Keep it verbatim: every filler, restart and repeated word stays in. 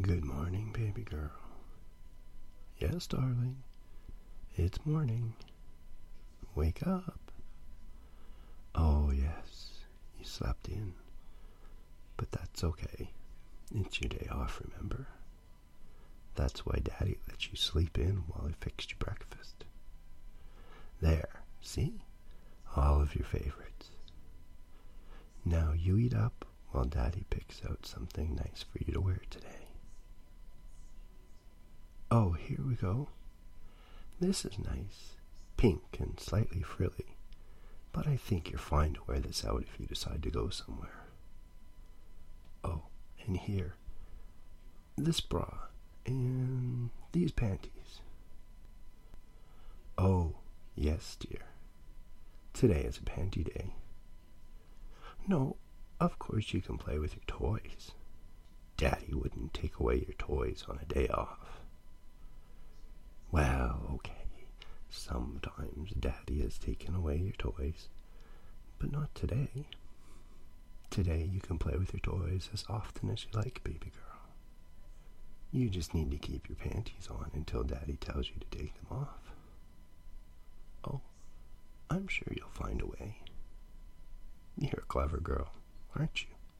Good morning, baby girl. Yes, darling. It's morning. Wake up. Oh, yes. You slept in. But that's okay. It's your day off, remember? That's why Daddy let you sleep in while I fixed your breakfast. There, see? All of your favorites. Now you eat up while Daddy picks out something nice for you to wear today. Oh, here we go. This is nice. Pink and slightly frilly. But I think you're fine to wear this out if you decide to go somewhere. Oh, and here. This bra. And these panties. Oh, yes, dear. Today is a panty day. No, of course you can play with your toys. Daddy wouldn't take away your toys on a day off. Well, okay, sometimes Daddy has taken away your toys, but not today. Today you can play with your toys as often as you like, baby girl. You just need to keep your panties on until Daddy tells you to take them off. Oh, I'm sure you'll find a way. You're a clever girl, aren't you?